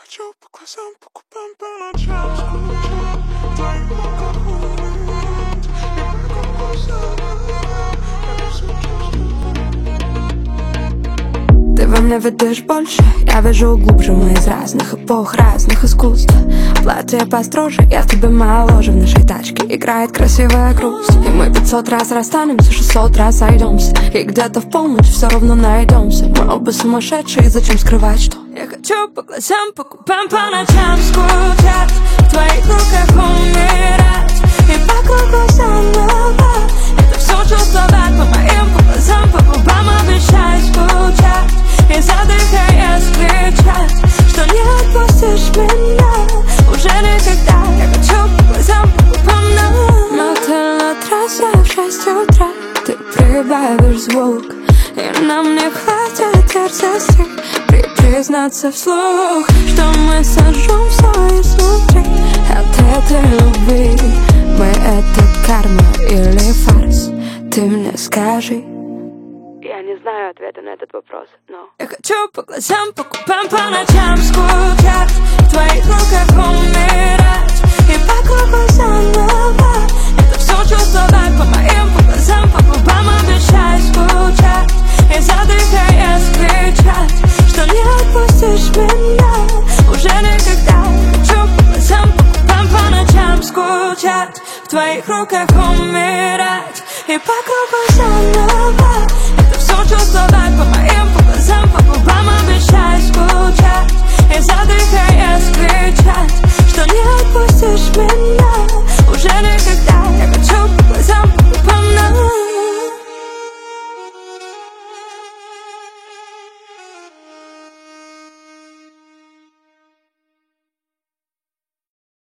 хочу по глазам, по губам, по ночам скучать. В твоих руках умирать. И по глазам я все чувствую. Ты во мне видишь больше, я вижу глубже. Мы из разных эпох, разных искусств. Платье построже, я в тебе моложе. В нашей тачке играет красивая грусть. И мы 500 раз расстанемся, 600 раз сойдемся. И где-то в полночь все равно найдемся. Мы оба сумасшедшие, зачем скрывать, что я хочу по глазам, по губам, по ночам скучать. В твоих руках умирать. И по кругу заново это все чувствовать. По моим, по глазам, по губам обещай скучать. И задыхаясь кричать, что не отпустишь меня уже никогда. Я хочу по глазам, по губам. Но ты на трассе в 6 утра ты прибавишь звук, и нам не хватит терпения признаться вслух, что мы сожжем все изнутри от этой любви. Мы это карма или фарс? Ты мне скажи. Я не знаю ответа на этот вопрос, но я хочу по глазам, по губам, по ночам скучать. В твоих руках умирать. И по кругу заново это все чувствовать. По моим, по глазам, по губам обещай скучать. И задыхаясь кричать, что не отпустишь меня уже никогда. Хочу по глазам, по губам, по ночам скучать. В твоих руках умирать. И по кругу заново